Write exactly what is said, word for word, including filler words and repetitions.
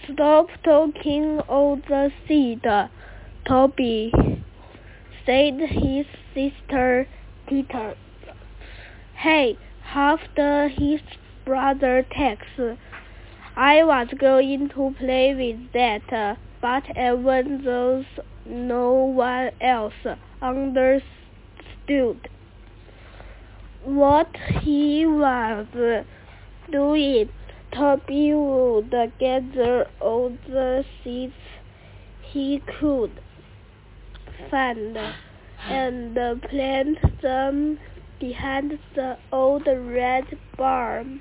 "Stop talking of the seed, Toby," said his sister Peter. "Hey, half the his brother takes. I was going to play with that, but even though no one else understood what he was doing, Toby would gather all the seeds he could find and plant them behind the old red barn.